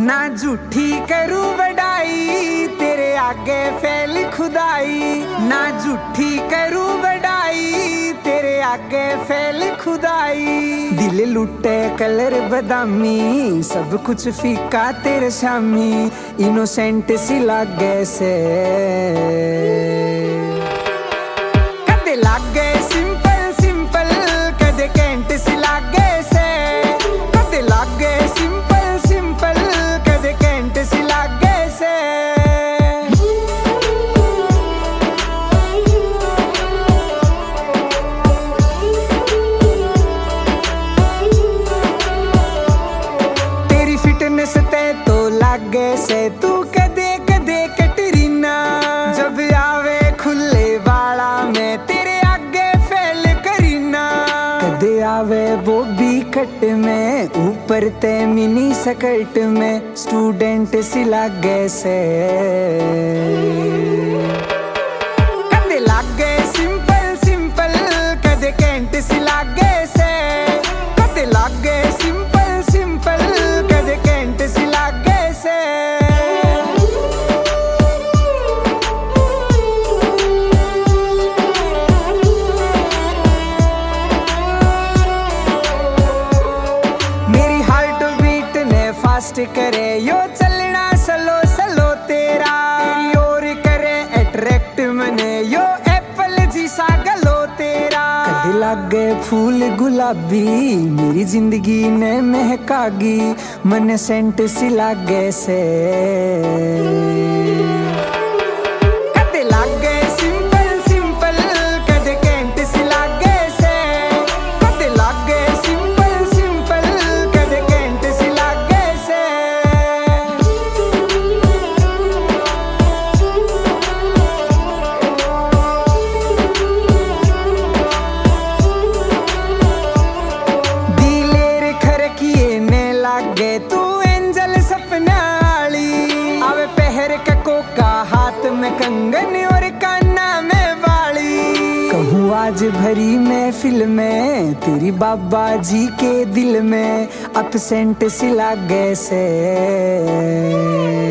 ना झूठी करूं बड़ाई तेरे आगे फैल खुदाई, ना झूठी करूं बड़ाई तेरे आगे फैल खुदाई। दिल लुटे कलर बदामी सब कुछ फीका तेरे शामी, इनोसेंट सी लागे से कदे लागे सिंपल सिंपल, कदे कैंट सी लागे से, कदे लागे सिंपल सिंपल, कदे कैंट सी लागे से। तेरी फिटनेस ते तो लागे से तू कदे कदे कैटरीना, जब आवे खुले वाला में तेरे आगे फैल करीना। कदे आवे बॉबी कट में ऊपर ते मिनी स्कर्ट में, स्टूडेंट सी लागे से कदे लागे सिंपल सिंपल, कदे कैंट सी लागे से, कदे लागे सिंपल सिंपल, कदे कैंट सी लागे से। मेरी हार्ट बीट ने फास्ट करे यो चलना स्लो स्लो तेरा, तेरी ओर करे अट्रैक्ट मने यो एप्पल जी सा गलो तेरा। कदे लागे फूल गुलाबी मेरी जिंदगी ने महकागी, मन सेंट सी लागे से कदे लागे सिंपल सिंपल, कदे कैंट सी लागे से, कदे लागे सिंपल सिंपल, कदे कैंट सी लागे से। दिलेर खरकिए ने लागे तू एंजल सपना वाली, आवे पहर का कोका हाथ में कंगन और काना में वाली। कहूँ आज भरी महफिल में तेरी बाबा जी के दिल में, अपसेंट सी लागे से।